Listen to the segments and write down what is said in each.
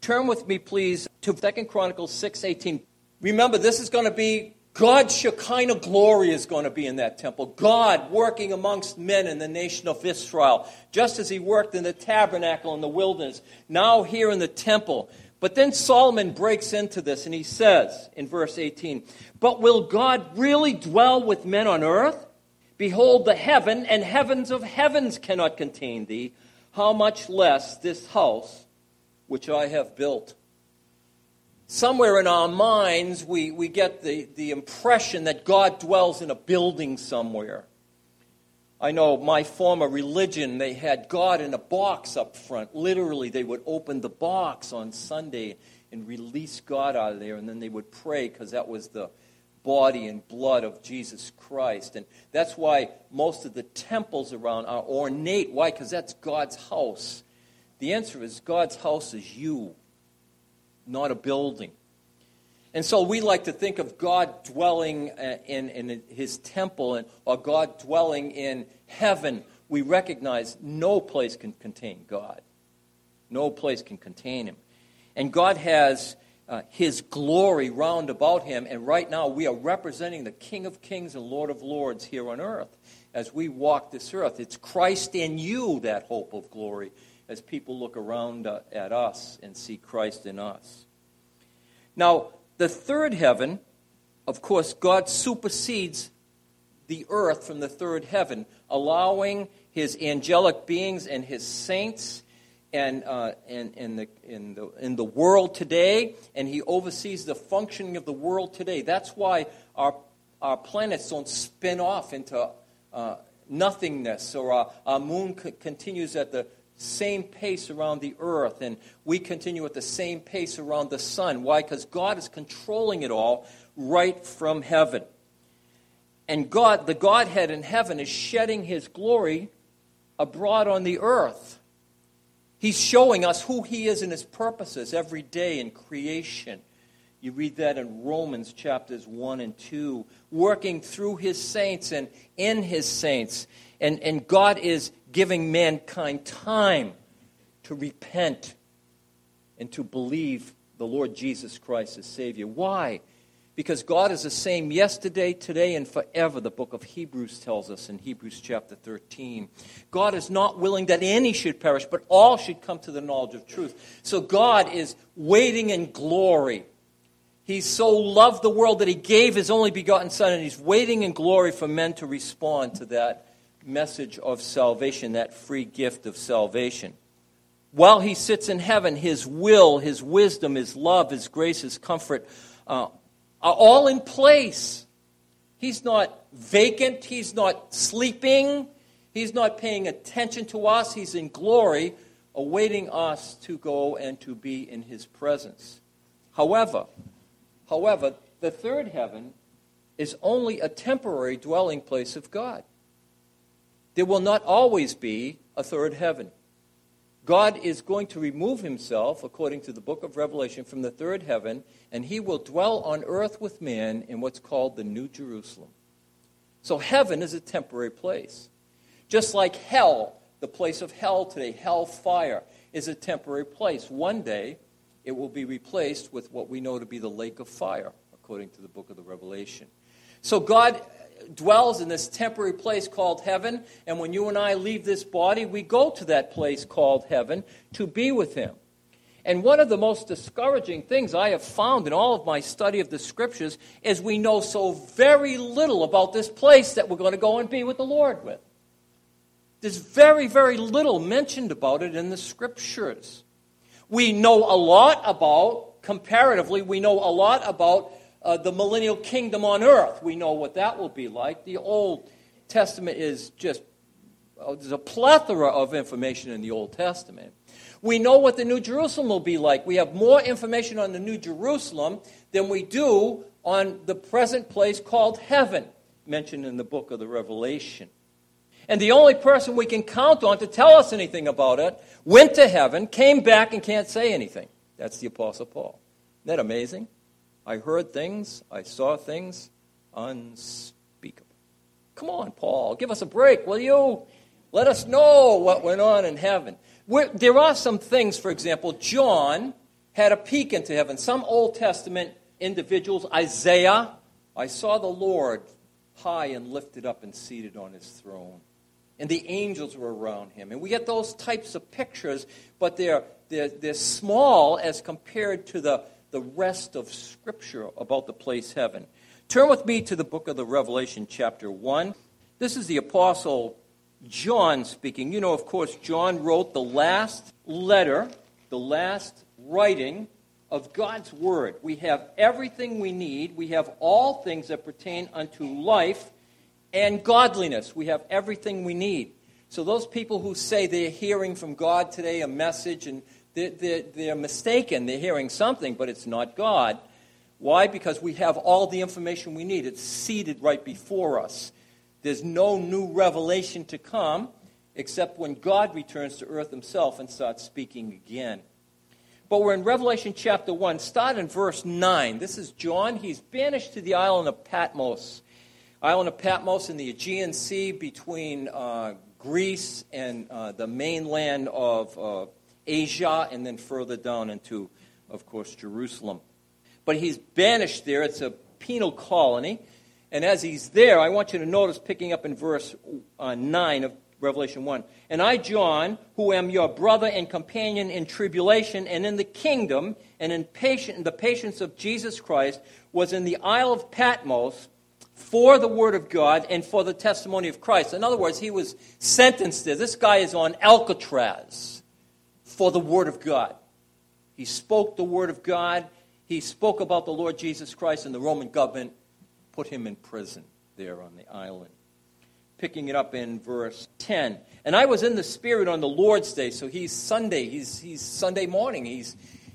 Turn with me, please, to 2 Chronicles 6:18. Remember, this is going to be God's Shekinah glory is going to be in that temple. God working amongst men in the nation of Israel, just as he worked in the tabernacle in the wilderness, now here in the temple. But then Solomon breaks into this, and he says in verse 18, "But will God really dwell with men on earth? Behold, the heaven and heavens of heavens cannot contain thee. How much less this house which I have built?" Somewhere in our minds, we get the impression that God dwells in a building somewhere. I know my former religion, they had God in a box up front. Literally, they would open the box on Sunday and release God out of there, and then they would pray because that was the body and blood of Jesus Christ. And that's why most of the temples around are ornate. Why? Because that's God's house. The answer is God's house is you, not a building. And so we like to think of God dwelling in his temple or God dwelling in heaven. We recognize no place can contain God. No place can contain him. And God has his glory round about him. And right now we are representing the King of Kings and Lord of Lords here on earth. As we walk this earth, it's Christ in you, that hope of glory, as people look around at us and see Christ in us. Now, the third heaven, of course, God supersedes the earth from the third heaven, allowing his angelic beings and his saints and in the world today, and he oversees the functioning of the world today. That's why our planets don't spin off into nothingness, or our moon continues at the same pace around the earth, and we continue at the same pace around the sun. Why? Because God is controlling it all right from heaven. And God, the Godhead in heaven, is shedding his glory abroad on the earth. He's showing us who he is and his purposes every day in creation. You read that in Romans chapters 1 and 2, working through his saints and in his saints. And God is giving mankind time to repent and to believe the Lord Jesus Christ as Savior. Why? Because God is the same yesterday, today, and forever, the book of Hebrews tells us in Hebrews chapter 13. God is not willing that any should perish, but all should come to the knowledge of truth. So God is waiting in glory. He so loved the world that he gave his only begotten Son, and he's waiting in glory for men to respond to that message of salvation, that free gift of salvation. While he sits in heaven, his will, his wisdom, his love, his grace, his comfort are all in place. He's not vacant. He's not sleeping. He's not paying attention to us. He's in glory, awaiting us to go and to be in his presence. However, the third heaven is only a temporary dwelling place of God. There will not always be a third heaven. God is going to remove himself, according to the book of Revelation, from the third heaven, and he will dwell on earth with man in what's called the New Jerusalem. So heaven is a temporary place. Just like hell, the place of hell today, hellfire, is a temporary place. One day, it will be replaced with what we know to be the lake of fire, according to the book of the Revelation. So God dwells in this temporary place called heaven, and when you and I leave this body, we go to that place called heaven to be with him. And one of the most discouraging things I have found in all of my study of the Scriptures is we know so very little about this place that we're going to go and be with the Lord with. There's very, very little mentioned about it in the Scriptures. We know a lot about, comparatively, we know a lot about the millennial kingdom on earth. We know what that will be like. The Old Testament is just, there's a plethora of information in the Old Testament. We know what the New Jerusalem will be like. We have more information on the New Jerusalem than we do on the present place called heaven, mentioned in the book of the Revelation. And the only person we can count on to tell us anything about it went to heaven, came back, and can't say anything. That's the Apostle Paul. Isn't that amazing? I heard things, I saw things unspeakable. Come on, Paul, give us a break, will you? Let us know what went on in heaven. There are some things, for example, John had a peek into heaven. Some Old Testament individuals, Isaiah, I saw the Lord high and lifted up and seated on his throne. And the angels were around him. And we get those types of pictures, but they're small as compared to the rest of Scripture about the place heaven. Turn with me to the book of the Revelation, chapter 1. This is the Apostle John speaking. You know, of course, John wrote the last letter, the last writing of God's Word. We have everything we need. We have all things that pertain unto life and godliness. We have everything we need. So those people who say they're hearing from God today a message, and they're mistaken. They're hearing something, but it's not God. Why? Because we have all the information we need. It's seated right before us. There's no new revelation to come except when God returns to earth himself and starts speaking again. But we're in Revelation chapter 1. Start in verse 9. This is John. He's banished to the island of Patmos. Island of Patmos in the Aegean Sea between Greece and the mainland of Asia, and then further down into, of course, Jerusalem. But he's banished there. It's a penal colony. And as he's there, I want you to notice, picking up in verse 9 of Revelation 1, "And I, John, who am your brother and companion in tribulation and in the kingdom and in the patience of Jesus Christ, was in the Isle of Patmos for the word of God and for the testimony of Christ." In other words, he was sentenced there. This guy is on Alcatraz for the word of God. He spoke the word of God. He spoke about the Lord Jesus Christ, and the Roman government put him in prison there on the island. Picking it up in verse 10. "And I was in the Spirit on the Lord's day." So he's Sunday. He's Sunday morning. He's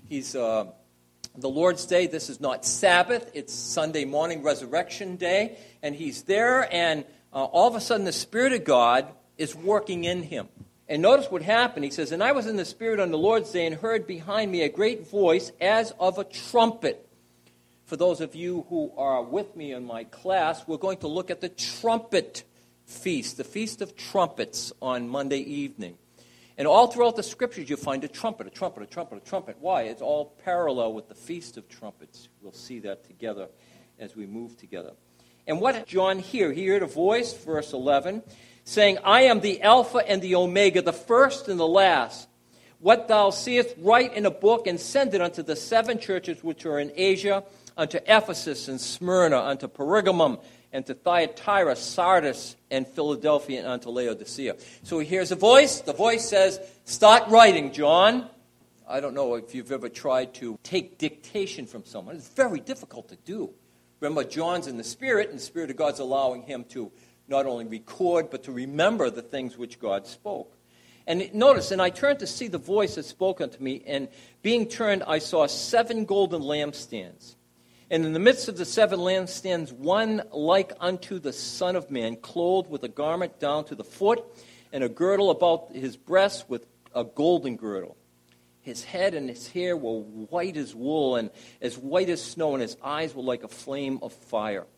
the Lord's day. This is not Sabbath. It's Sunday morning, Resurrection Day. And he's there, and all of a sudden the Spirit of God is working in him. And notice what happened. He says, "And I was in the Spirit on the Lord's day and heard behind me a great voice as of a trumpet." For those of you who are with me in my class, we're going to look at the trumpet feast, the Feast of Trumpets on Monday evening. And all throughout the Scriptures you'll find a trumpet, a trumpet, a trumpet, a trumpet. Why? It's all parallel with the Feast of Trumpets. We'll see that together as we move together. And what did John hear? He heard a voice, verse 11, saying, "I am the Alpha and the Omega, the first and the last. What thou seest, write in a book and send it unto the 7 churches which are in Asia, unto Ephesus and Smyrna, unto Pergamum, and to Thyatira, Sardis, and Philadelphia, and unto Laodicea." So he hears a voice. The voice says, "Start writing, John." I don't know if you've ever tried to take dictation from someone. It's very difficult to do. Remember, John's in the Spirit, and the Spirit of God's allowing him to not only record, but to remember the things which God spoke. And notice, "And I turned to see the voice that spoke unto me, and being turned, I saw 7 golden lampstands. And in the midst of the 7 lampstands, one like unto the Son of Man, clothed with a garment down to the foot, and a girdle about his breast with a golden girdle. His head and his hair were white as wool, and as white as snow, and his eyes were like a flame of fire."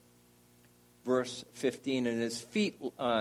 Verse 15, "And his feet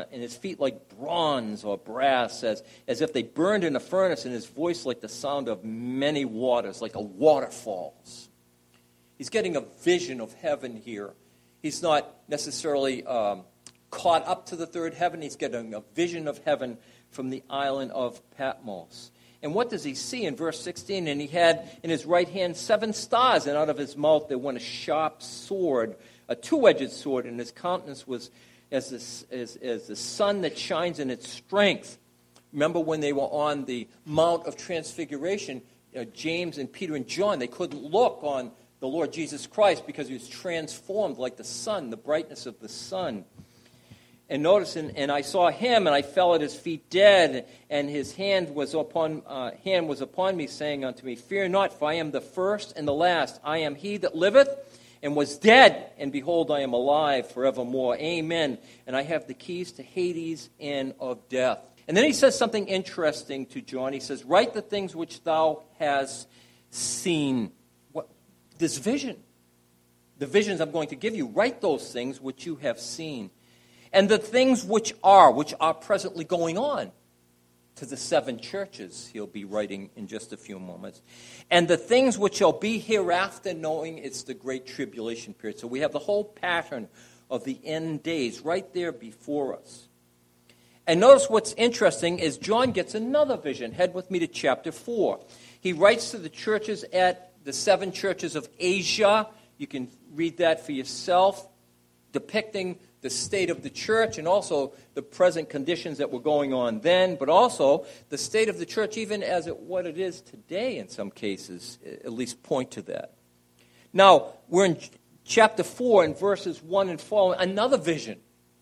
like bronze or brass, as if they burned in a furnace, and his voice like the sound of many waters, like a waterfalls." He's getting a vision of heaven here. He's not necessarily caught up to the third heaven. He's getting a vision of heaven from the island of Patmos. And what does he see in verse 16? "And he had in his right hand 7 stars, and out of his mouth there went a sharp sword, a 2-edged sword, and his countenance was as the sun that shines in its strength." Remember when they were on the Mount of Transfiguration, James and Peter and John, they couldn't look on the Lord Jesus Christ because he was transformed like the sun, the brightness of the sun. And notice, and I saw him, and I fell at his feet dead, and his hand was upon me, saying unto me, "Fear not, for I am the first and the last. I am he that liveth and was dead, and behold, I am alive forevermore. Amen. And I have the keys to Hades and of death." And then he says something interesting to John. He says, "Write the things which thou hast seen." This vision, the visions I'm going to give you, write those things which you have seen. "And the things which are presently going on." to the 7 churches he'll be writing in just a few moments. And the things which shall be hereafter, knowing it's the great tribulation period. So we have the whole pattern of the end days right there before us. And notice what's interesting is John gets another vision. Head with me to chapter 4. He writes to the churches at the 7 churches of Asia. You can read that for yourself, depicting the state of the church and also the present conditions that were going on then, but also the state of the church even as what it is today in some cases, at least point to that. Now, we're in chapter 4 and verses 1 and following, another vision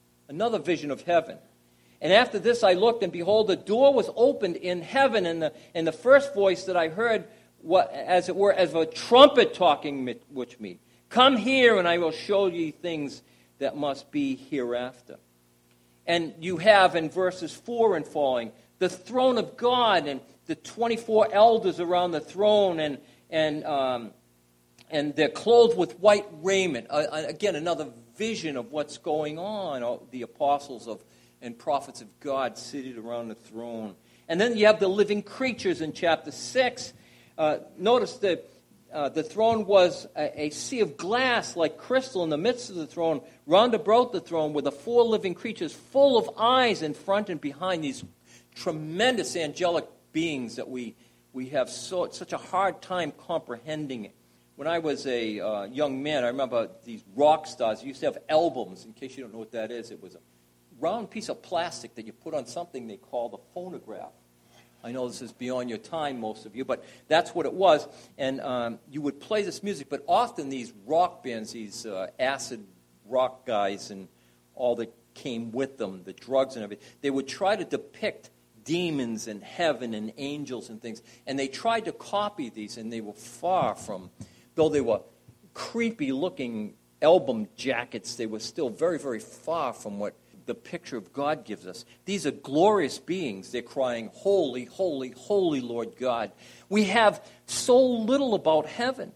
of heaven. And after this I looked, and behold, a door was opened in heaven, and the first voice that I heard, as it were, as a trumpet talking with me. Come here, and I will show you things that must be hereafter. And you have in verses 4 and following, the throne of God and the 24 elders around the throne, and they're clothed with white raiment. Again, another vision of what's going on. The apostles and prophets of God seated around the throne. And then you have the living creatures in chapter 6. Notice that the throne was a sea of glass like crystal in the midst of the throne. Round about the throne were the 4 living creatures full of eyes in front and behind, these tremendous angelic beings that we have such a hard time comprehending it. When I was a young man, I remember these rock stars used to have albums. In case you don't know what that is, it was a round piece of plastic that you put on something they called a phonograph. I know this is beyond your time, most of you, but that's what it was. And you would play this music, but often these rock bands, these acid rock guys and all that came with them, the drugs and everything, they would try to depict demons and heaven and angels and things. And they tried to copy these, and they were far from, though they were creepy-looking album jackets, they were still very, very far from what the picture of God gives us. These are glorious beings. They're crying, holy, holy, holy Lord God. We have so little about heaven.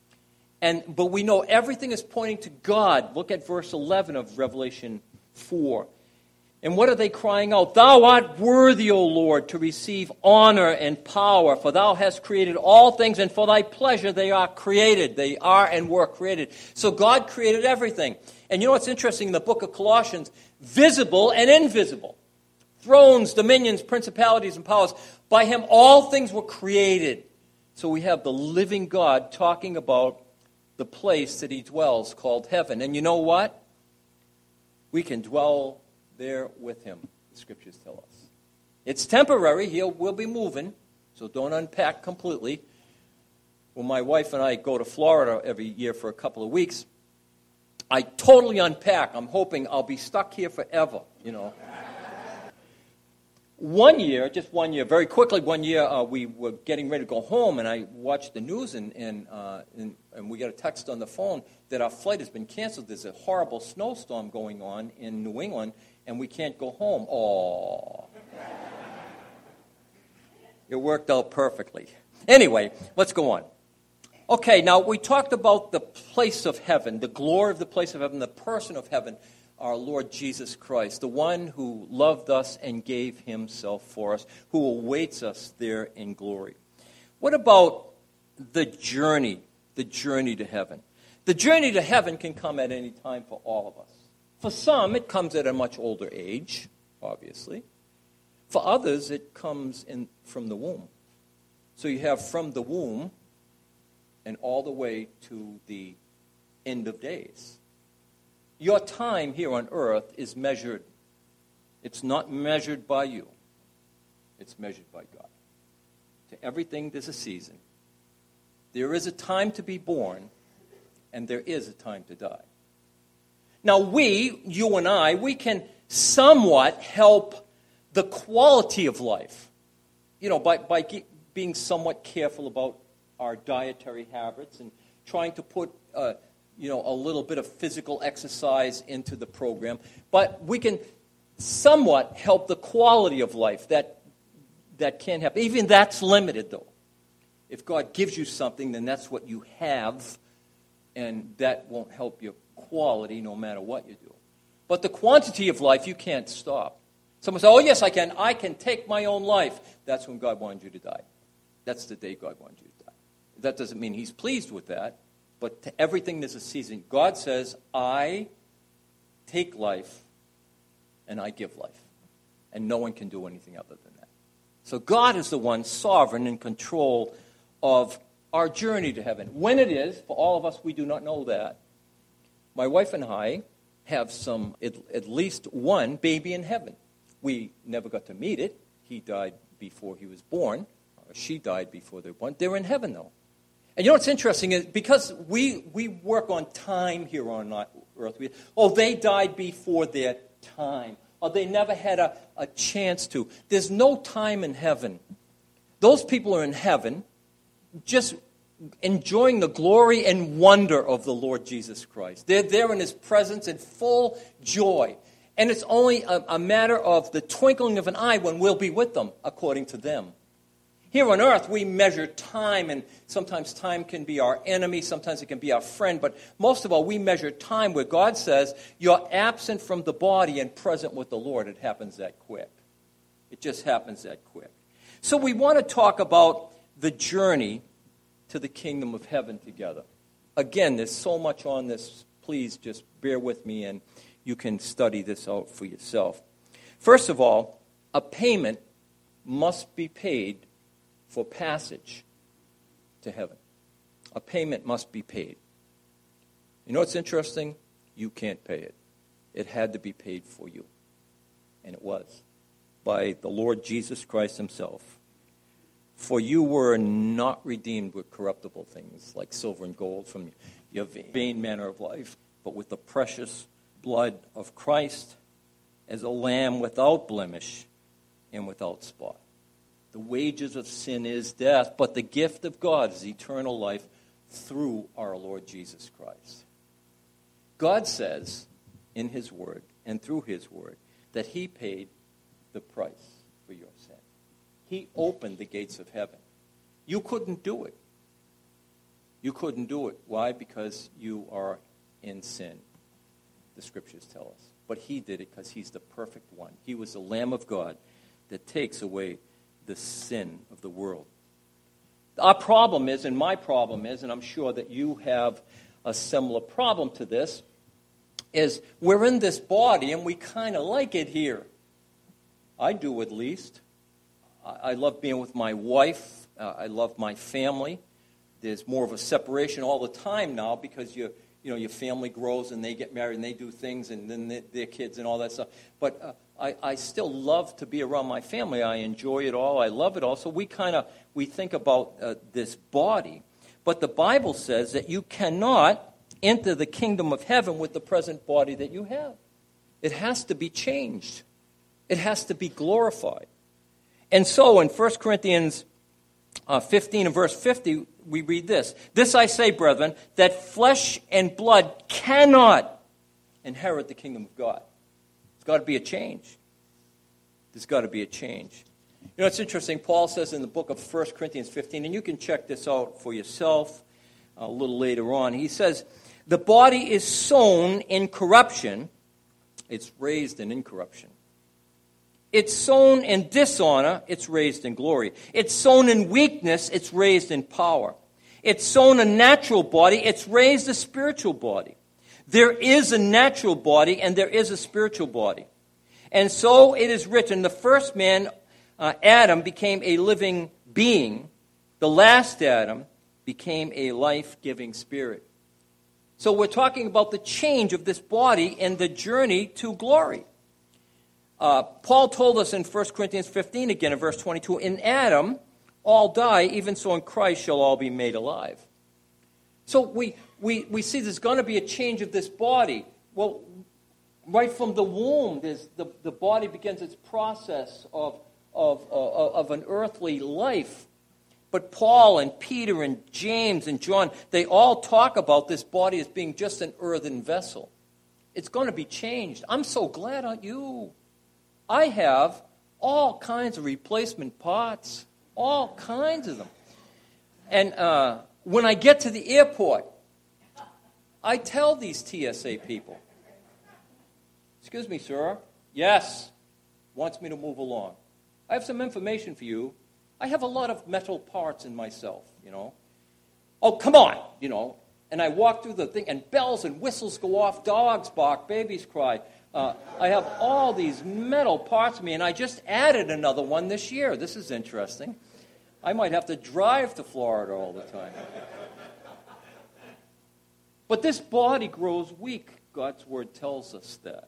But we know everything is pointing to God. Look at verse 11 of Revelation 4. And what are they crying out? Thou art worthy, O Lord, to receive honor and power, for thou hast created all things, and for thy pleasure they are created. They are and were created. So God created everything. And you know what's interesting in the book of Colossians? Visible and invisible. Thrones, dominions, principalities, and powers. By him all things were created. So we have the living God talking about the place that he dwells called heaven. And you know what? We can dwell there with him, the scriptures tell us. It's temporary. We'll be moving, so don't unpack completely. When my wife and I go to Florida every year for a couple of weeks, I totally unpack. I'm hoping I'll be stuck here forever, One year, very quickly, we were getting ready to go home, and I watched the news, and we got a text on the phone that our flight has been canceled. There's a horrible snowstorm going on in New England, and we can't go home. Oh, it worked out perfectly. Anyway, let's go on. Okay, now we talked about the place of heaven, the glory of the place of heaven, the person of heaven, our Lord Jesus Christ, the one who loved us and gave himself for us, who awaits us there in glory. What about the journey to heaven? The journey to heaven can come at any time for all of us. For some, it comes at a much older age, obviously. For others, it comes from the womb. So you have from the womb and all the way to the end of days. Your time here on earth is measured. It's not measured by you. It's measured by God. To everything, there's a season. There is a time to be born, and there is a time to die. Now you and I, we can somewhat help the quality of life, by being somewhat careful about our dietary habits and trying to put a little bit of physical exercise into the program. But we can somewhat help the quality of life. That can happen. Even that's limited, though. If God gives you something, then that's what you have, and that won't help your quality no matter what you do. But the quantity of life, you can't stop. Someone says, oh, yes, I can. I can take my own life. That's when God wanted you to die. That's the day God wanted you to die. That doesn't mean he's pleased with that, but to everything there's a season. God says, I take life and I give life. And no one can do anything other than that. So God is the one sovereign in control of our journey to heaven. When it is, for all of us, we do not know that. My wife and I have at least one baby in heaven. We never got to meet it. He died before he was born. She died before they were born. They're in heaven, though. And you know what's interesting is because we work on time here on earth. They died before their time. Or they never had a chance to. There's no time in heaven. Those people are in heaven just enjoying the glory and wonder of the Lord Jesus Christ. They're there in his presence in full joy. And it's only a matter of the twinkling of an eye when we'll be with them, according to them. Here on earth, we measure time, and sometimes time can be our enemy, sometimes it can be our friend, but most of all, we measure time where God says, you're absent from the body and present with the Lord. It happens that quick. It just happens that quick. So we want to talk about the journey to the kingdom of heaven together. Again, there's so much on this. Please just bear with me, and you can study this out for yourself. First of all, a payment must be paid for passage to heaven. A payment must be paid. You know what's interesting? You can't pay it. It had to be paid for you. And it was. By the Lord Jesus Christ himself. For you were not redeemed with corruptible things like silver and gold from your vain manner of life, but with the precious blood of Christ as a lamb without blemish and without spot. The wages of sin is death, but the gift of God is eternal life through our Lord Jesus Christ. God says in his word and through his word that he paid the price for your sin. He opened the gates of heaven. You couldn't do it. You couldn't do it. Why? Because you are in sin, the scriptures tell us. But he did it because he's the perfect one. He was the Lamb of God that takes away the sin of the world. Our problem is, and my problem is, and I'm sure that you have a similar problem to this, is we're in this body and we kind of like it here. I do, at least. I love being with my wife. I love my family. There's more of a separation all the time now because your family grows and they get married and they do things and then their kids and all that stuff. But I still love to be around my family. I enjoy it all. I love it all. So we think about this body. But the Bible says that you cannot enter the kingdom of heaven with the present body that you have. It has to be changed. It has to be glorified. And so in 1 Corinthians 15 and verse 50, we read this. This I say, brethren, that flesh and blood cannot inherit the kingdom of God. There's got to be a change. There's got to be a change. You know, it's interesting. Paul says in the book of 1 Corinthians 15, and you can check this out for yourself a little later on. He says, the body is sown in corruption. It's raised in incorruption. It's sown in dishonor, it's raised in glory. It's sown in weakness, it's raised in power. It's sown a natural body, it's raised a spiritual body. There is a natural body and there is a spiritual body. And so it is written, the first man, Adam, became a living being. The last Adam became a life-giving spirit. So we're talking about the change of this body and the journey to glory. Paul told us in 1 Corinthians 15 again in verse 22, in Adam all die, even so in Christ shall all be made alive. So we see there's going to be a change of this body. Well, right from the womb, the body begins its process of an earthly life. But Paul and Peter and James and John, they all talk about this body as being just an earthen vessel. It's going to be changed. I'm so glad, aren't you? I have all kinds of replacement parts, all kinds of them. And when I get to the airport, I tell these TSA people, excuse me, sir. Yes. wants me to move along. I have some information for you. I have a lot of metal parts in myself, Oh, come on, And I walk through the thing, and bells and whistles go off, dogs bark, babies cry. I have all these metal parts of me, and I just added another one this year. This is interesting. I might have to drive to Florida all the time. But this body grows weak. God's word tells us that.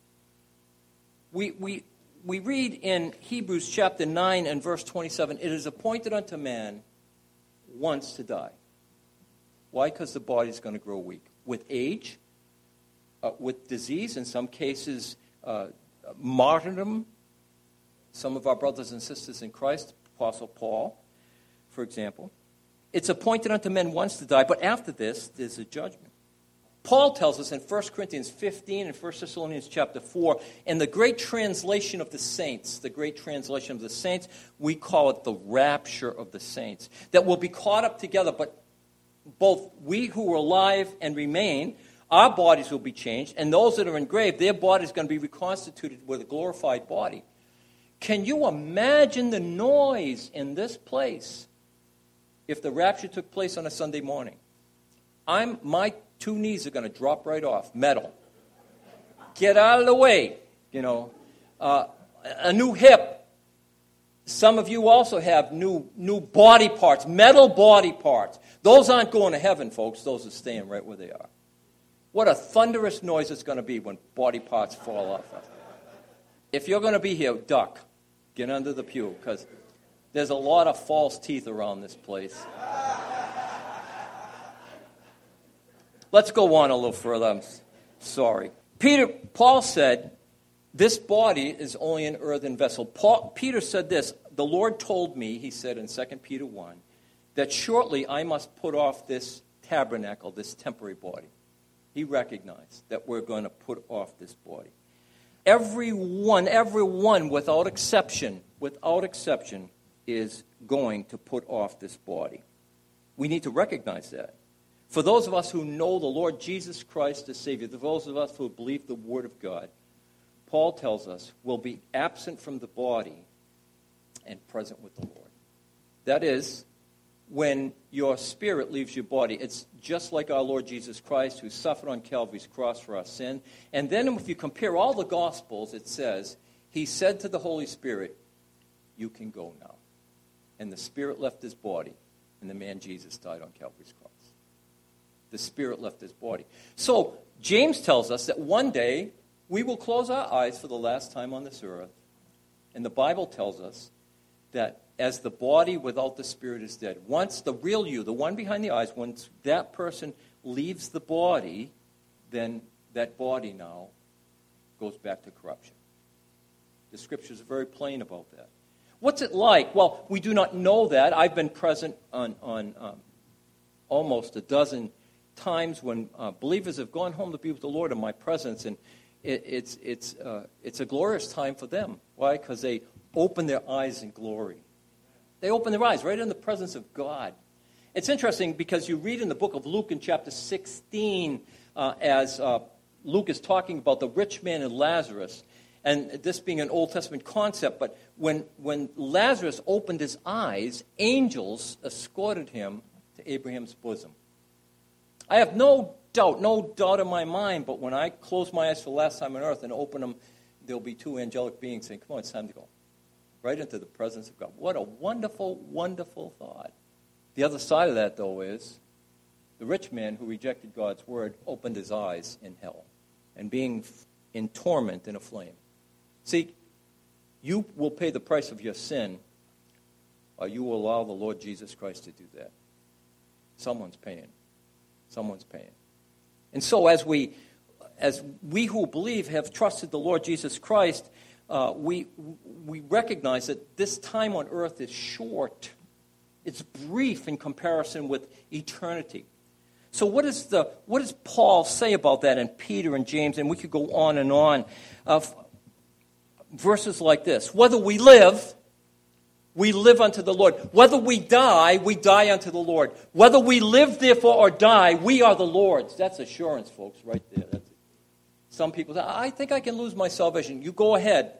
We read in Hebrews chapter 9 and verse 27, it is appointed unto man once to die. Why? Because the body's going to grow weak. With age, with disease, in some cases, martyrdom. Some of our brothers and sisters in Christ, Apostle Paul, for example. It's appointed unto men once to die, but after this, there's a judgment. Paul tells us in 1 Corinthians 15 and 1 Thessalonians chapter 4, in the great translation of the saints, we call it the rapture of the saints, that will be caught up together, but both we who are alive and remain, our bodies will be changed, and those that are in grave, their body is going to be reconstituted with a glorified body. Can you imagine the noise in this place if the rapture took place on a Sunday morning? My 2 knees are going to drop right off, metal. Get out of the way, a new hip. Some of you also have new body parts, metal body parts. Those aren't going to heaven, folks. Those are staying right where they are. What a thunderous noise it's going to be when body parts fall off. If you're going to be here, duck. Get under the pew, because there's a lot of false teeth around this place. Let's go on a little further. I'm sorry. Paul said, this body is only an earthen vessel. Peter said this, the Lord told me, he said in 2 Peter 1, that shortly I must put off this tabernacle, this temporary body. He recognized that we're going to put off this body. Everyone without exception, is going to put off this body. We need to recognize that. For those of us who know the Lord Jesus Christ as Savior, those of us who believe the Word of God, Paul tells us will be absent from the body and present with the Lord. That is, when your spirit leaves your body, it's just like our Lord Jesus Christ who suffered on Calvary's cross for our sin. And then if you compare all the Gospels, it says, he said to the Holy Spirit, you can go now. And the Spirit left his body, and the man Jesus died on Calvary's cross. The Spirit left his body. So James tells us that one day we will close our eyes for the last time on this earth. And the Bible tells us that as the body without the spirit is dead, once the real you, the one behind the eyes, once that person leaves the body, then that body now goes back to corruption. The Scriptures are very plain about that. What's it like? Well, we do not know that. I've been present on almost a dozen times when believers have gone home to be with the Lord in my presence, and it's a glorious time for them. Why? Because they open their eyes in glory. They open their eyes right in the presence of God. It's interesting because you read in the book of Luke in chapter 16 as Luke is talking about the rich man and Lazarus, and this being an Old Testament concept, but when Lazarus opened his eyes, angels escorted him to Abraham's bosom. I have no doubt in my mind, but when I close my eyes for the last time on earth and open them, there'll be 2 angelic beings saying, come on, it's time to go. Right into the presence of God. What a wonderful, wonderful thought. The other side of that, though, is the rich man who rejected God's word opened his eyes in hell and being in torment in a flame. See, you will pay the price of your sin, or you will allow the Lord Jesus Christ to do that. Someone's paying. Someone's paying. And so as we who believe have trusted the Lord Jesus Christ, we recognize that this time on earth is short. It's brief in comparison with eternity. So what does Paul say about that in Peter and James? And we could go on and on. Verses like this: whether we live unto the Lord. Whether we die unto the Lord. Whether we live, therefore, or die, we are the Lord's. That's assurance, folks, right there. Some people say, I think I can lose my salvation. You go ahead.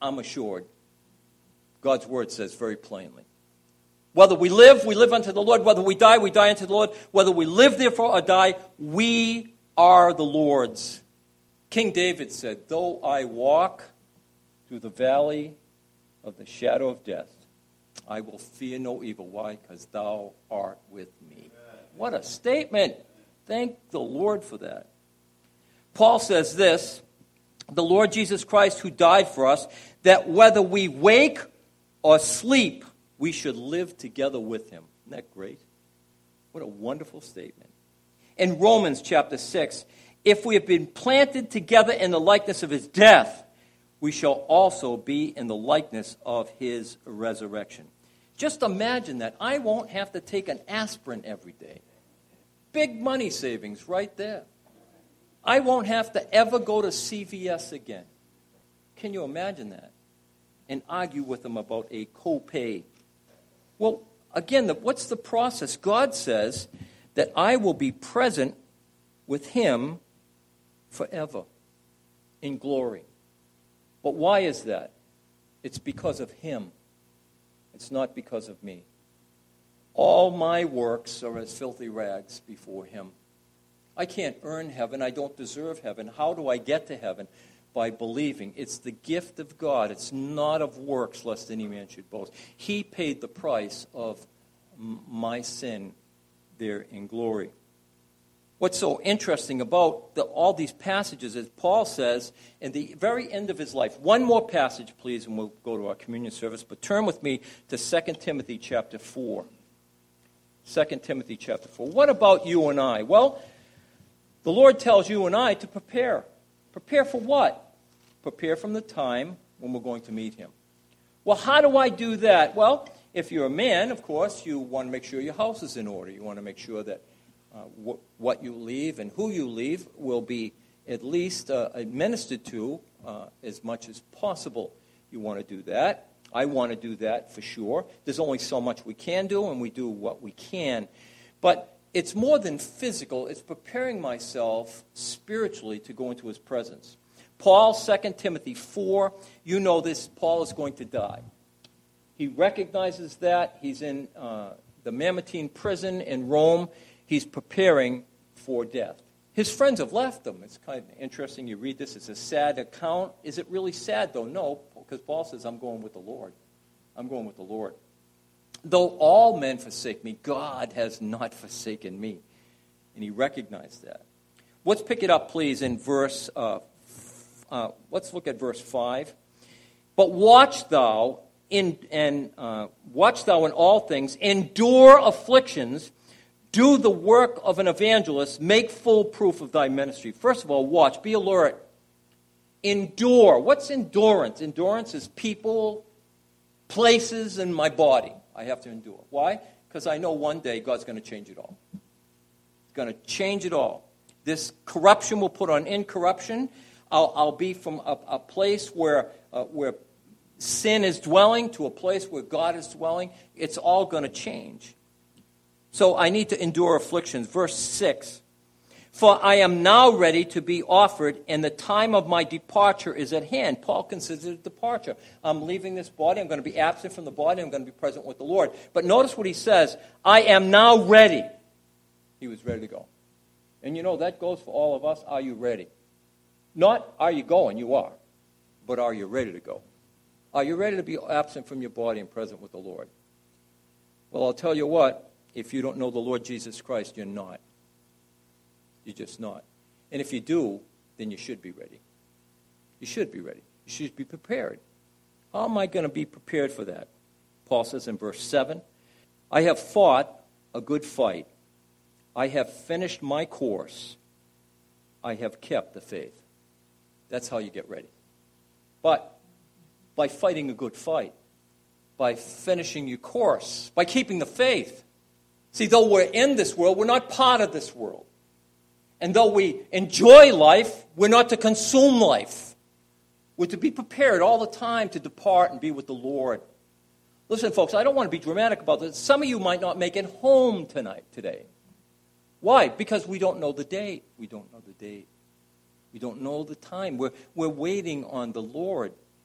I'm assured. God's word says very plainly. Whether we live unto the Lord. Whether we die unto the Lord. Whether we live, therefore, or die, we are the Lord's. King David said, though I walk through the valley of the shadow of death, I will fear no evil. Why? Because thou art with me. What a statement. Thank the Lord for that. Paul says this, the Lord Jesus Christ who died for us, that whether we wake or sleep, we should live together with him. Isn't that great? What a wonderful statement. In Romans chapter 6, if we have been planted together in the likeness of his death, we shall also be in the likeness of his resurrection. Just imagine that. I won't have to take an aspirin every day. Big money savings right there. I won't have to ever go to CVS again. Can you imagine that? And argue with them about a copay. Well, again, what's the process? God says that I will be present with him forever in glory. But why is that? It's because of him. It's not because of me. All my works are as filthy rags before him. I can't earn heaven. I don't deserve heaven. How do I get to heaven? By believing. It's the gift of God. It's not of works, lest any man should boast. He paid the price of my sin there in glory. What's so interesting about all these passages is Paul says in the very end of his life, one more passage, please, and we'll go to our communion service, but turn with me to 2 Timothy chapter 4. 2 Timothy chapter 4. What about you and I? Well, the Lord tells you and I to prepare. Prepare for what? Prepare from the time when we're going to meet him. Well, how do I do that? Well, if you're a man, of course, you want to make sure your house is in order. You want to make sure that what you leave and who you leave will be at least administered to as much as possible. You want to do that. I want to do that for sure. There's only so much we can do, and we do what we can. But it's more than physical. It's preparing myself spiritually to go into his presence. Paul, 2 Timothy 4, you know this, Paul is going to die. He recognizes that. He's in the Mamertine prison in Rome. He's preparing for death. His friends have left him. It's kind of interesting. You read this. It's a sad account. Is it really sad, though? No, because Paul says, I'm going with the Lord. I'm going with the Lord. Though all men forsake me, God has not forsaken me. And he recognized that. Let's pick it up, please, in verse, let's look at verse 5. But watch thou in all things, endure afflictions, do the work of an evangelist, make full proof of thy ministry. First of all, watch, be alert. Endure. What's endurance? Endurance is people, places, and my body. I have to endure. Why? Because I know one day God's going to change it all. He's going to change it all. This corruption will put on incorruption. I'll be from a place where sin is dwelling to a place where God is dwelling. It's all going to change. So I need to endure afflictions. Verse 6. For I am now ready to be offered, and the time of my departure is at hand. Paul considers it departure. I'm leaving this body. I'm going to be absent from the body. I'm going to be present with the Lord. But notice what he says. I am now ready. He was ready to go. And you know, that goes for all of us. Are you ready? Not are you going? You are. But are you ready to go? Are you ready to be absent from your body and present with the Lord? Well, I'll tell you what. If you don't know the Lord Jesus Christ, you're not. You're just not. And if you do, then you should be ready. You should be ready. You should be prepared. How am I going to be prepared for that? Paul says in verse 7, I have fought a good fight. I have finished my course. I have kept the faith. That's how you get ready. But by fighting a good fight, by finishing your course, by keeping the faith. See, though we're in this world, we're not part of this world. And though we enjoy life, we're not to consume life. We're to be prepared all the time to depart and be with the Lord. Listen, folks, I don't want to be dramatic about this. Some of you might not make it home today. Why? Because we don't know the date. We don't know the date. We don't know the time. We're waiting on the Lord.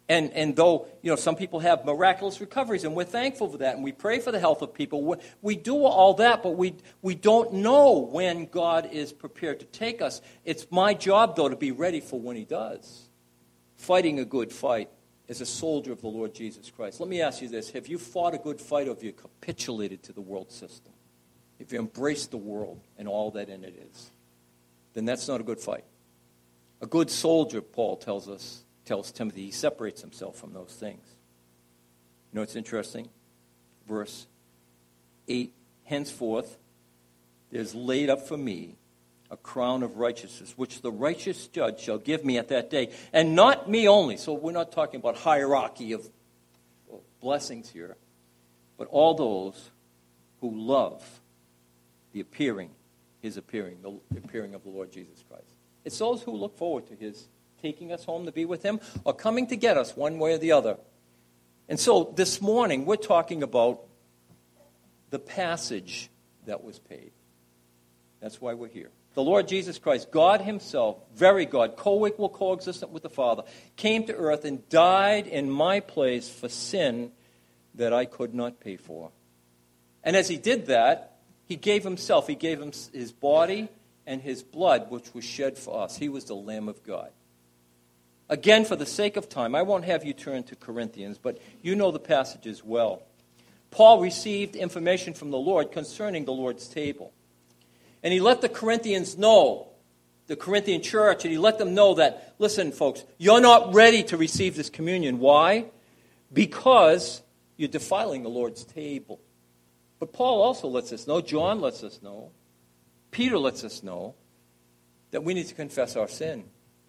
And though, some people have miraculous recoveries, and we're thankful for that, and we pray for the health of people, we do all that, but we don't know when God is prepared to take us. It's my job, though, to be ready for when he does. Fighting a good fight as a soldier of the Lord Jesus Christ. Let me ask you this. Have you fought a good fight, or have you capitulated to the world system? If you embrace the world and all that in it is, then that's not a good fight. A good soldier, Paul tells Timothy, he separates himself from those things. You know what's interesting? Verse 8, henceforth there's laid up for me a crown of righteousness, which the righteous judge shall give me at that day, and not me only. So we're not talking about hierarchy of blessings here, but all those who love the appearing of the Lord Jesus Christ. It's those who look forward to his taking us home to be with him, or coming to get us one way or the other. And so this morning we're talking about the passage that was paid. That's why we're here. The Lord Jesus Christ, God himself, very God, co-equal, coexistent with the Father, came to earth and died in my place for sin that I could not pay for. And as he did that, he gave himself. He gave him his body and his blood, which was shed for us. He was the Lamb of God. Again, for the sake of time, I won't have you turn to Corinthians, but you know the passages well. Paul received information from the Lord concerning the Lord's table. And he let the Corinthians know, the Corinthian church, and he let them know that, listen, folks, you're not ready to receive this communion. Why? Because you're defiling the Lord's table. But Paul also lets us know, John lets us know, Peter lets us know, that we need to confess our sin.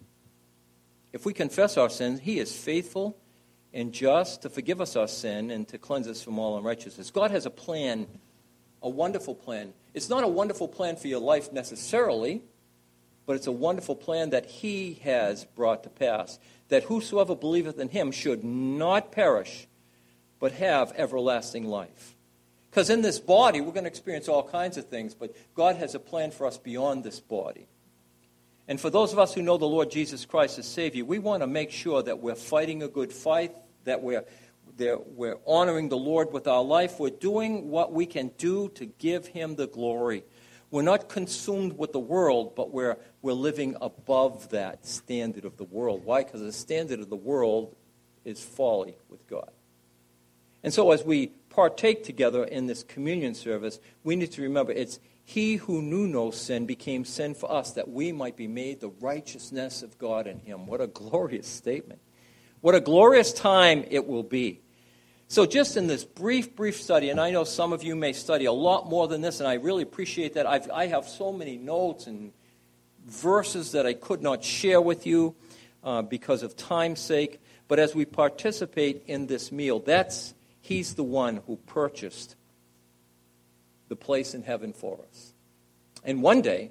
If we confess our sins, he is faithful and just to forgive us our sin and to cleanse us from all unrighteousness. God has a plan, a wonderful plan. It's not a wonderful plan for your life necessarily, but it's a wonderful plan that he has brought to pass, that whosoever believeth in him should not perish, but have everlasting life. Because in this body, we're going to experience all kinds of things, but God has a plan for us beyond this body. And for those of us who know the Lord Jesus Christ as Savior, we want to make sure that we're fighting a good fight, that we're honoring the Lord with our life. We're doing what we can do to give him the glory. We're not consumed with the world, but we're living above that standard of the world. Why? Because the standard of the world is folly with God. And so as we partake together in this communion service, we need to remember it's he who knew no sin became sin for us, that we might be made the righteousness of God in him. What a glorious statement. What a glorious time it will be. So just in this brief study, and I know some of you may study a lot more than this, and I really appreciate that. I have so many notes and verses that I could not share with you because of time's sake. But as we participate in this meal, he's the one who purchased the place in heaven for us. And one day,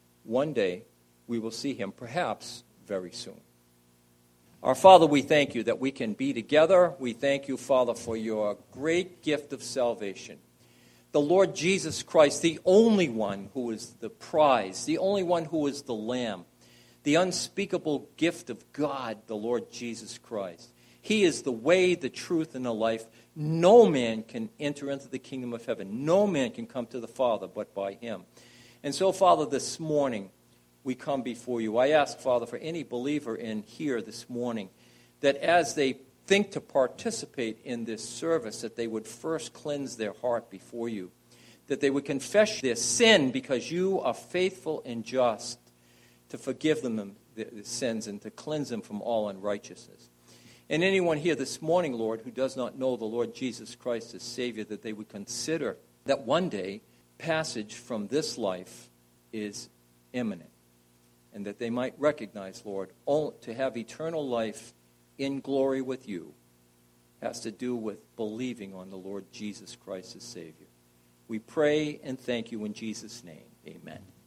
we will see him, perhaps very soon. Our Father, we thank you that we can be together. We thank you, Father, for your great gift of salvation. The Lord Jesus Christ, the only one who is the prize, the only one who is the Lamb, the unspeakable gift of God, the Lord Jesus Christ. He is the way, the truth, and the life. No man can enter into the kingdom of heaven. No man can come to the Father but by him. And so, Father, this morning we come before you. I ask, Father, for any believer in here this morning, that as they think to participate in this service, that they would first cleanse their heart before you, that they would confess their sin because you are faithful and just to forgive them their sins and to cleanse them from all unrighteousness. And anyone here this morning, Lord, who does not know the Lord Jesus Christ as Savior, that they would consider that one day passage from this life is imminent. And that they might recognize, Lord, to have eternal life in glory with you has to do with believing on the Lord Jesus Christ as Savior. We pray and thank you in Jesus' name. Amen.